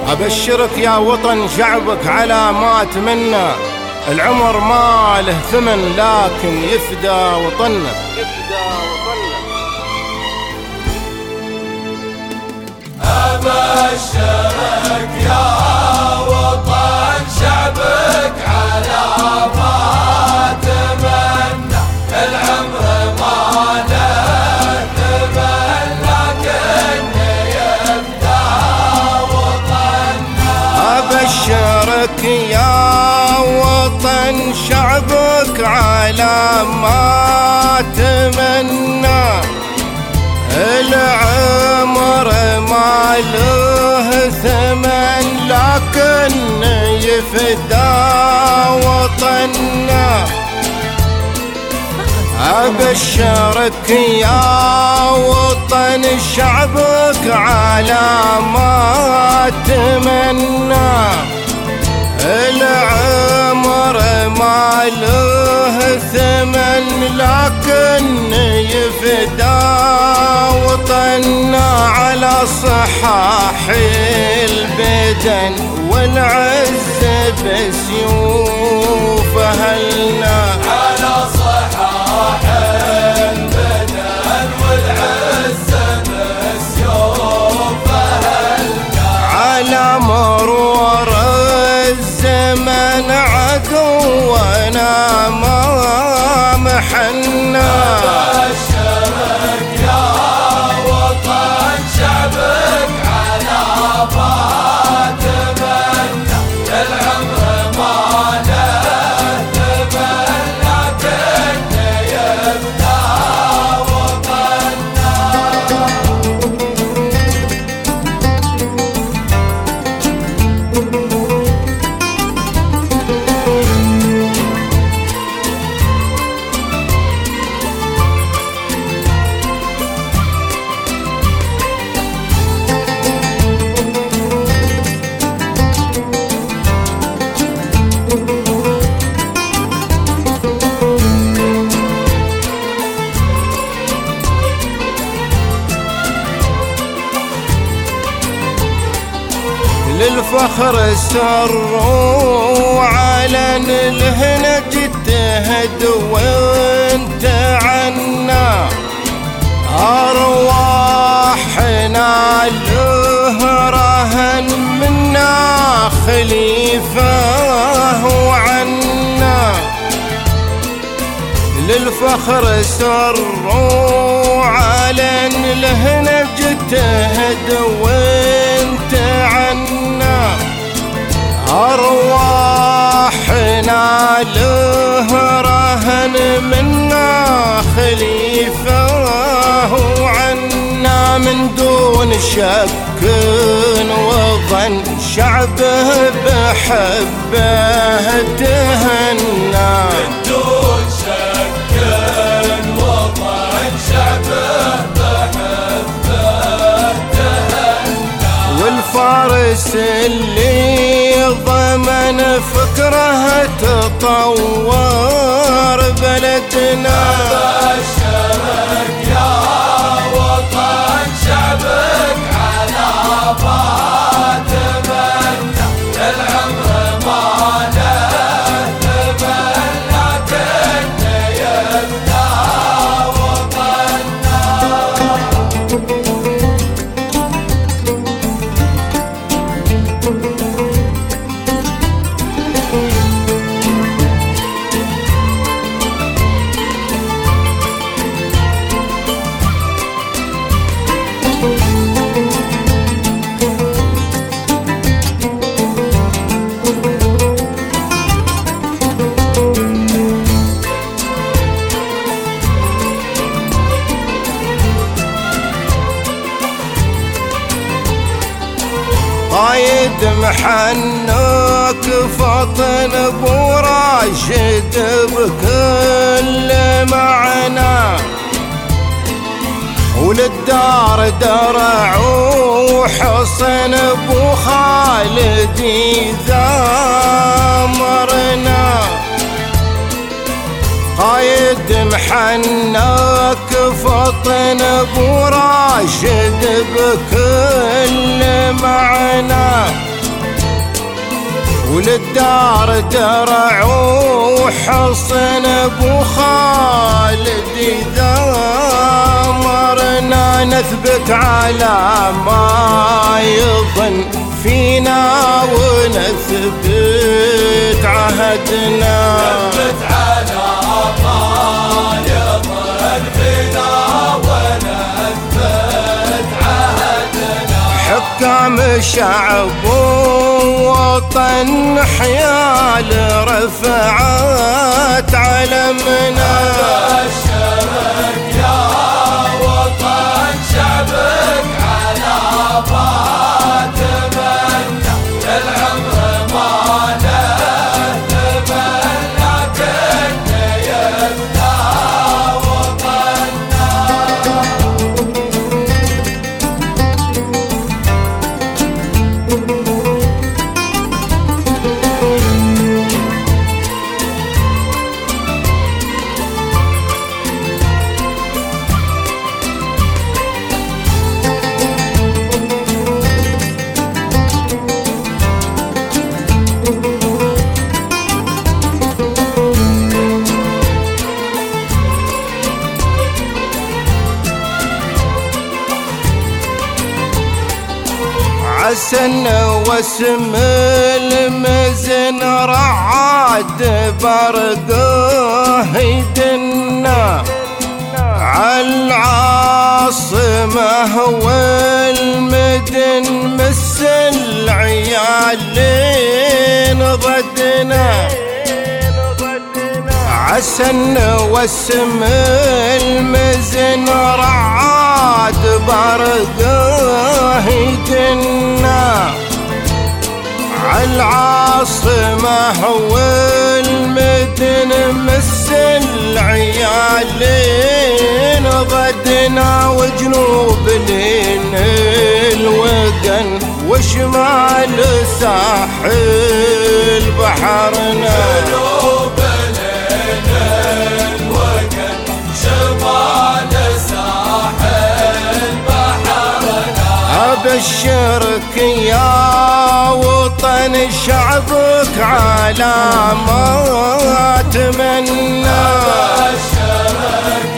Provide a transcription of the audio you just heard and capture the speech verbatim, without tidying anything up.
أبشرك يا وطن شعبك على ما أتمنى، العمر ما له ثمن لكن يفدى وطنك. يفدى وطنك. أبشرك يا وطن شعبك على ما أتمنى، العمر ما له ثمن لكن يفدى وطننا. أبشرك يا وطن شعبك على ما أتمنى، العمر ما له ثمن لكن يفدى وطننا. أبشرك يا وطن شعبك على ما أتمنى، العمر ما له ثمن لكن يفدى وطننا. على صحاح البدن والعز بسيوف أهلنا، على صحاح البدن والعز بسيوف أهلنا. على مرور الزمن عدونا ما محنا. أبشرك يا وطن شعبك على ما أتمنى، العمر ما له ثمن لكن يفدى وطننا. للفخر سر وعلن الهنج تهد وانت عنا، أرواحنا له رهن منا خليفة وعنا. للفخر سر وعلن الهنج تهد وانت عنا، أرواحنا له رهن منا خليفة وعنا. من دون شك وظن شعبه بحبه تهنى، من دون شك وظن شعبه بحبه تهنى. والفارس اللي ضمن فكره تطور بلدنا. أبشرك يا وطن شعبك على ما أتمنى، العمر ما له ثمن لكن يفدى وطننا. قايد محنك فطن ابو راشد بكل معنى، وللدار درع وحصن ابو خالد ذامرنا. قايد محنك فطن ابو راشد بكل معنى، وللدار درع وحصن ابو خالد اذا مرنا نثبت على ما يظن فينا ونثبت عهدنا، نثبت على ما يظن فينا ونثبت عهدنا. حكام شعب وطن حيال رفعت علمنا، بشرك يا وطن شعبك على ما تمنى، العمر ما نهتم لكن يبقى وطننا. عسن واسم المزن رعاد برقه يدنا، عالعاصمه والمدن مس العيالين ضدنا. عسن واسم المزن رعاد برقه يدنا، عالعاصمه والمدن مس العيالين ضدنا، وجنوب لين الوقن وشمال ساحل بحرنا، جنوب لين الوقن شمال ساحل بحرنا. أبشرك يا وطن شعبك على ما تمنى، بشرك